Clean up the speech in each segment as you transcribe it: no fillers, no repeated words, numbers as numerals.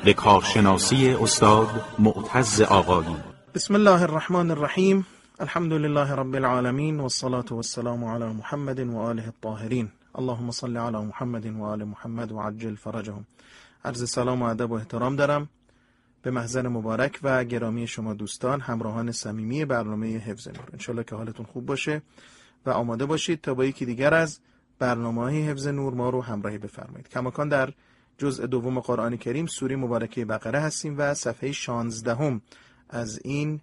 به کارشناسی استاد معتز آقایی. بسم الله الرحمن الرحیم. الحمد لله رب العالمین والصلاة والسلام علی محمد و آله الطاهرین. اللهم صل علی محمد و آل محمد و عجل فرجهم. عرض سلام و ادب و احترام دارم به محضر مبارک و گرامی شما دوستان، همراهان صمیمی برنامه حفظ نور. انشالله که حالتون خوب باشه و آماده باشید تا با یکی دیگر از برنامه‌های حفظ نور ما رو همراهی بفرمایید. کماکان در جزء دوم قرآن کریم سوره مبارکه بقره هستیم و صفحه 16 از این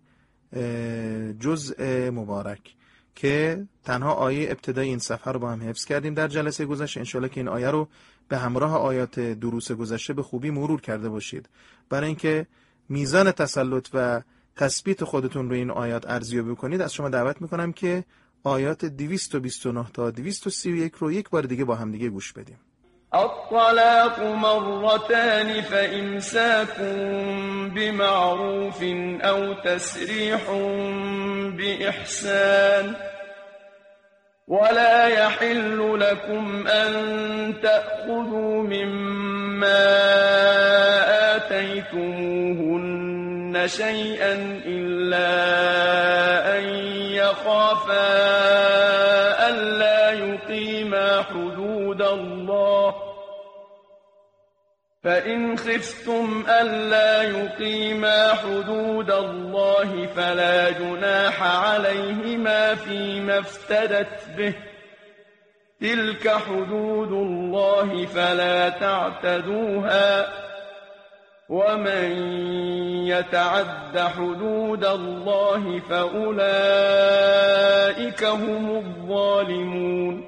جزء مبارک که تنها آیه ابتدای این صفحه رو با هم حفظ کردیم در جلسه گذشته. انشالله که این آیه رو به همراه آیات دروس گذشته به خوبی مرور کرده باشید. برای اینکه میزان تسلط و تثبیت خودتون رو این آیات ارزیابی کنید، از شما دعوت میکنم که آیات 229 تا 231 رو یک بار دیگه با هم دیگه گوش بدیم. الطلاق مرتان فإمساك بمعروف أو تسريح بإحسان ولا يحل لكم أن تأخذوا مما آتيتموهن شيئا إلا أن يخافا ألا يقيما حدود الله، فإن خفتم ألا يقيما حدود الله فلا جناح عليهما فيما افتدت به، تلك حدود الله فلا تعتدوها، ومن يتعد حدود الله فأولئك هم الظالمون.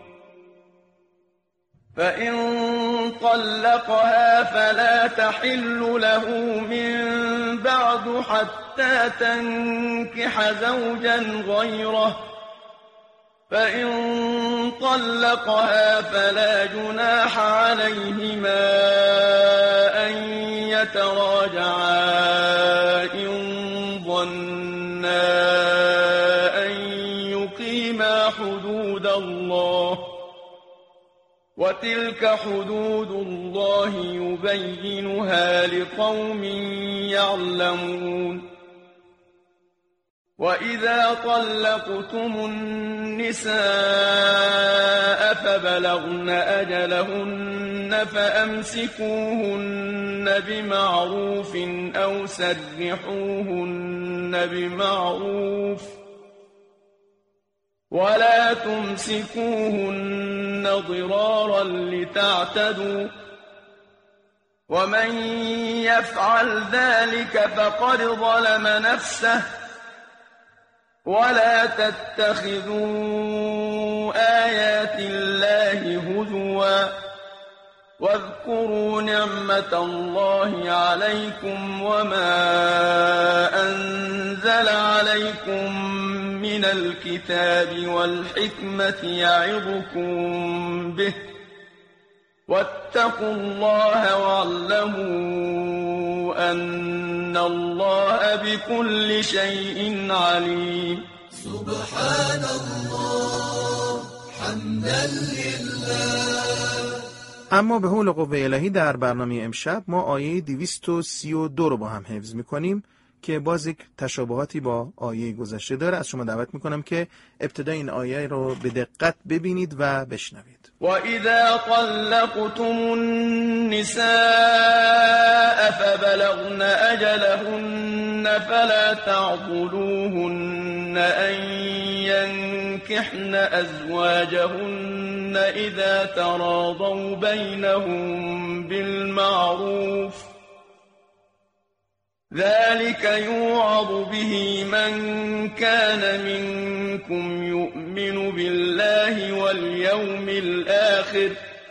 فإن طلقها فلا تحل له من بعد حتى تنكح زوجا غيره، فإن طلقها فلا جناح عليهما أن يتراجعا إن ظنا أن يقيما حدود الله، وتلك حدود الله يبينها لقوم يعلمون. وإذا طلقتم النساء فبلغن أجلهن فأمسكوهن بمعروف أو سرحوهن بمعروف، ولا تمسكوهن ضرارا لتعتدوا، ومن يفعل ذلك فقد ظلم نفسه، ولا تتخذوا آيات الله هزوا، واذكروا نعمة الله عليكم وما أنزل عليكم من الكتاب والحكمة يعظكم به، واتقوا الله واعلموا أن الله بكل شيء عليم. سبحان الله حمدا لله. اما به حول قوه الهی در برنامه امشب ما آیه 232 رو با هم حفظ میکنیم که باز یک تشابهاتی با آیه گذشته داره. از شما دعوت میکنم که ابتدای این آیه رو به دقت ببینید و بشنوید. وَإِذَا طَلَّقْتُمُ النِّسَاءَ فَبَلَغْنَ أَجَلَهُنَّ فَلَا تَعْضُلُوهُنَّ أَن يَنكِحْنَ أَزْوَاجَهُنَّ إِذَا تَرَاضَوْا بَيْنَهُم بِالْمَعْرُوفِ، ذلك يوعظ به من كان منكم يؤمن بالله واليوم الآخر،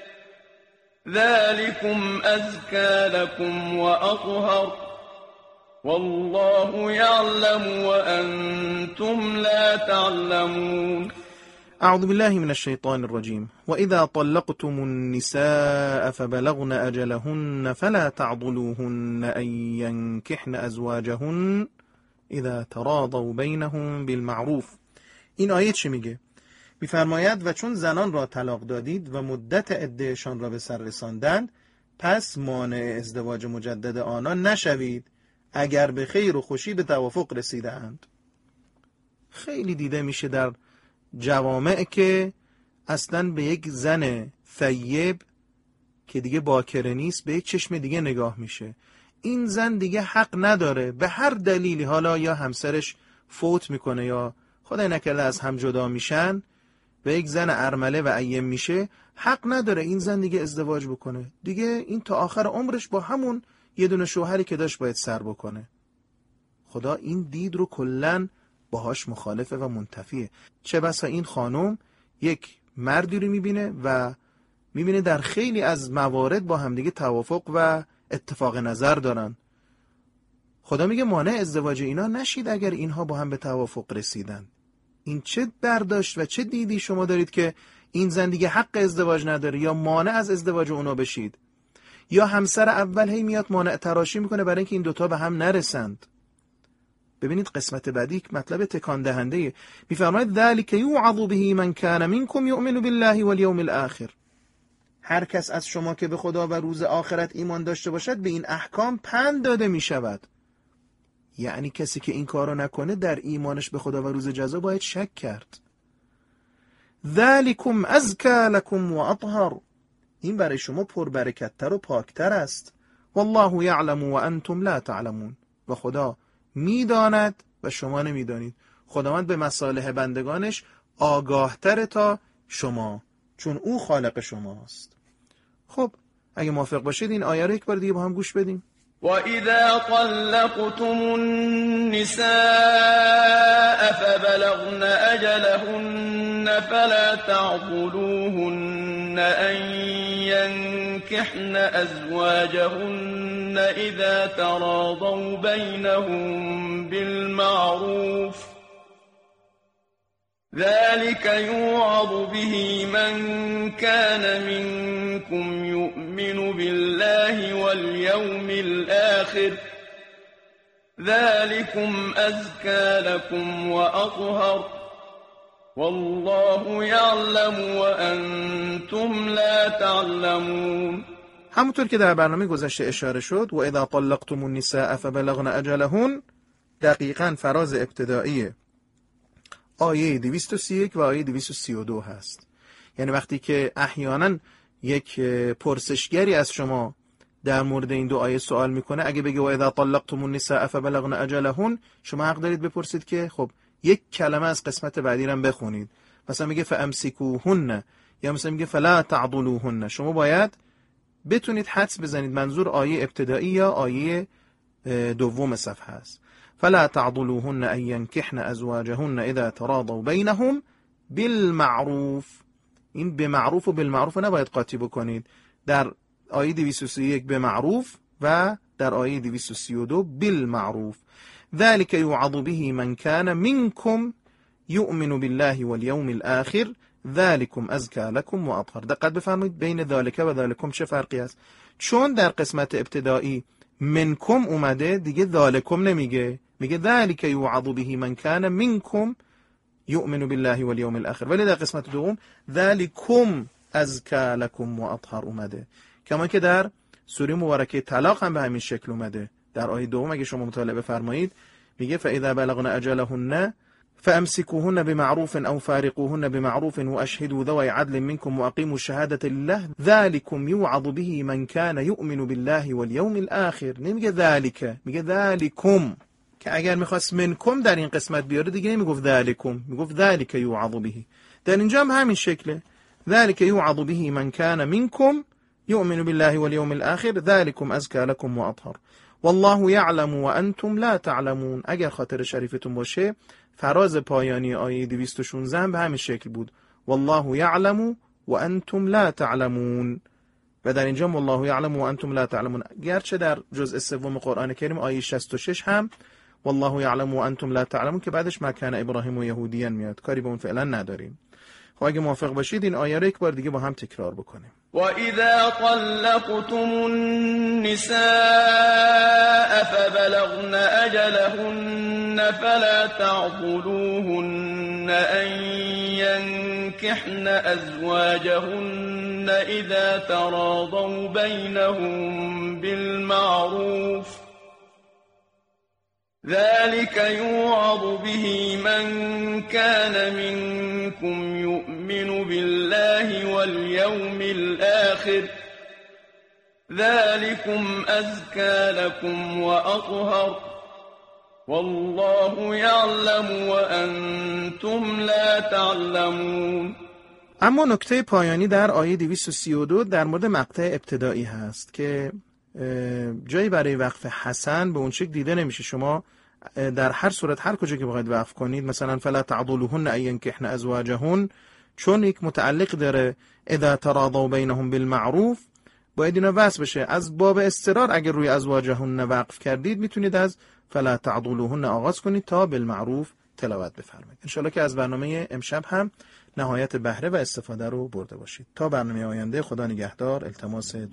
ذلكم أزكى لكم وأطهر، والله يعلم وأنتم لا تعلمون. اعوذ بالله من الشیطان الرجیم. وإذا طلقتم النساء فبلغن أجلهن فلا تعضلوهن أن ينكحن أزواجهن إذا تراضوا بينهم بالمعروف. این آیه چی میگه؟ میفرماید و چون زنان را طلاق دادید و مدت عدهشان را به سر رساندند، پس مانع ازدواج مجدد آنان نشوید اگر به خیر و خوشی به توافق رسیدند. خیلی دیده میشه در جوامع که اصلا به یک زن ثیب که دیگه باکره نیست به یک چشم دیگه نگاه میشه. این زن دیگه حق نداره به هر دلیلی، حالا یا همسرش فوت میکنه یا خدای نکرده از هم جدا میشن، به یک زن ارمله و ایم میشه، حق نداره این زن دیگه ازدواج بکنه. دیگه این تا آخر عمرش با همون یه دونه شوهری که داشت باید سر بکنه. خدا این دید رو کلن باهاش مخالفه و منتفیه. چه بسا این خانم یک مردی رو میبینه و میبینه در خیلی از موارد با همدیگه توافق و اتفاق نظر دارن. خدا میگه مانع ازدواج اینا نشید اگر اینها با هم به توافق رسیدن. این چه برداشت و چه دیدی شما دارید که این زن دیگه حق ازدواج نداره یا مانع از ازدواج اونا بشید؟ یا همسر اول هی میاد مانع تراشی میکنه برای اینکه این دوتا به هم نرسند. ببینید قسمت بعدی مطلب تکان دهنده میفرماید ذلک یوعظ به من کان منکم یؤمن بالله والیوم الاخر. هر کس از شما که به خدا و روز آخرت ایمان داشته باشد به این احکام پند داده می شود. یعنی کسی که این کارو نکنه در ایمانش به خدا و روز جزا باید شک کرد. ذالکم ازکی لکم و اطهر. این برای شما پربرکت‌تر و پاکتر است. والله یعلم و انتم لا تعلمون. و خدا میداند و شما نمیدانید. خداوند به مصالح بندگانش آگاهتر تا شما، چون او خالق شماست. خب اگه موافق باشید این آیه رو یک بار دیگه با هم گوش بدیم. وَإِذَا طَلَّقْتُمُ النِّسَاءَ فَبَلَغْنَ أَجَلَهُنَّ فَلَا تَعْضُلُوهُنَّ أَن يَنكِحْنَ أَزْوَاجَهُنَّ إِذَا تَرَاضَوْا بَيْنَهُم بِالْمَعْرُوفِ ذلك يوعظ به من كان منكم يؤمن بالله واليوم الآخر ذلكم أزكى لكم وأطهر والله يعلم وأنتم لا تعلمون. همونطور که در برنامه گذشته اشاره شد و اذا طلقتم النساء فبلغن اجلهن دقیقاً فراز ابتدایی آیه 231 و آیه 232 هست. یعنی وقتی که احیانا یک پرسشگری از شما در مورد این دو آیه سوال میکنه، اگه بگه و اذا طلقتم النساء فبلغن اجلهن، شما حق دارید بپرسید که خب یک کلمه از قسمت بعدی رو بخونید. مثلا میگه فامسکوهن یا مثلا میگه فلا تعضلوهن. شما باید بتونید حدس بزنید منظور آیه ابتدایی یا آیه دوم صفحه است. فلا تعضلوهن ان ينكحن ازواجهن اذا تراضوا بينهم بالمعروف. این به معروف و بالمعروف نباید قاطی بکنید. در آیه 231 به معروف و در آیه 232 بالمعروف. ذلك يوعظ به من كان منكم يؤمن بالله واليوم الآخر ذلكم ازكى لكم واطهر. دقت بفرمایید بین ذالک و ذالکم چه فرقی است. چون در قسمت ابتدایی منکم اومده دیگه ذالکم نمیگه، میگه ذلك یوعظ به من کان منکم یؤمن بالله والیوم الاخر. ولی در قسمت دوم ذلکم ازکی لکم و اطهر اومده. کما که در سوره مبارکه طلاق هم به همین شکل اومده. در آیه دوم اگه شما مطالعه بفرمایید میگه فاذا بلغن اجلهن فامسكوهن بمعروف او فارقوهن بمعروف واشهدوا ذوي عدل منكم واقيموا الشهاده لله ذلكم يوعظ به من كان يؤمن بالله واليوم الاخر. نمیگه ذلك، میگه ذلكم، که اگر میخواست منکم در این قسمت بیاره دیگه نمیگفت ذلكم، میگفت ذلك يوعظ به. در اینجا هم همین شکله. ذلك يوعظ به من كان منكم يؤمن بالله واليوم الاخر ذلكم ازكى لكم واطهر والله يعلم وانتم لا تعلمون. اگر خاطر شریفتون باشه فراز پایانی آیه 216 به همین شکل بود. والله یعلم و انتم لا تعلمون. و در اینجا والله یعلم و انتم لا تعلمون. گرچه در جزء سوم قرآن کریم آیه 66 هم والله یعلم و انتم لا تعلمون که بعدش ما کان ابراهیم و یهودیان میاد، کاری به اون فعلا نداریم. خب اگه موافق باشید این آیه رو یک بار دیگه با هم تکرار بکنیم. و اذا طلقتم النساء فبلغن اجلهن فلا تعضلوهن ان ينكحن أزواجهن إذا تراضوا بينهم بالمعروف ذلك يوعظ به من كان منكم يؤمن بالله واليوم الآخر ذلكم أزكى لكم وأطهر والله يعلم وأنتم لا تعلمون. اما نکته پایانی در آیه 232 در مورد مقطع ابتدایی هست که جایی برای وقف حسن به اون شکل دیده نمیشه. شما در هر صورت هر کجا که بخواید وقف کنید، مثلا فلا تعضلوهن ان ينكحن ازواجهن، چون یک متعلق داره اذا تراضوا بینهم بالمعروف، باید اینا وصل بشه. از باب اضطرار اگر روی ازواجهن وقف کردید میتونید از فلا تعضلوهن آغاز کنید تا بالمعروف تلاوت بفرمایید. انشالله که از برنامه امشب هم نهایت بهره و استفاده رو برده باشید. تا برنامه آینده، خدا نگهدار. التماس